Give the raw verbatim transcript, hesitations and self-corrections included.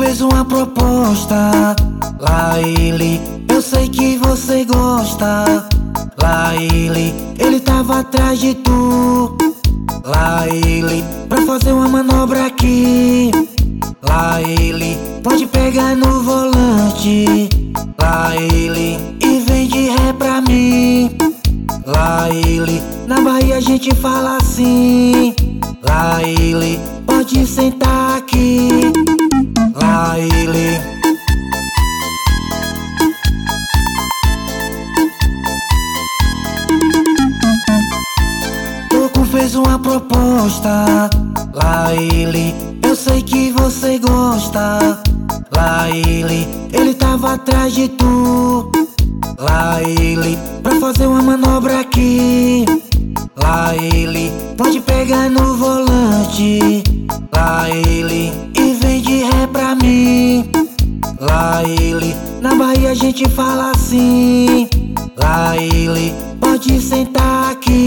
fez uma proposta. Laíli, eu sei que você gosta. Laíli, ele tava atrás de tu. Laíli, pra fazer uma manobra aqui. Laíli, pode pegar no volante. Laíli, e vem de ré pra mim. Laíli, na Bahia a gente fala assim. Laíli, pode sentar aqui. Laíli, Toco fez uma proposta. Laíli, eu sei que você gosta. Laíli, ele tava atrás de tu. Laíli, pra fazer uma manobra aqui. Laíli, pode pegar no volante. Laíli, e vem de ré pra mim. Laíli, na Bahia a gente fala assim. Laíli, pode sentar aqui.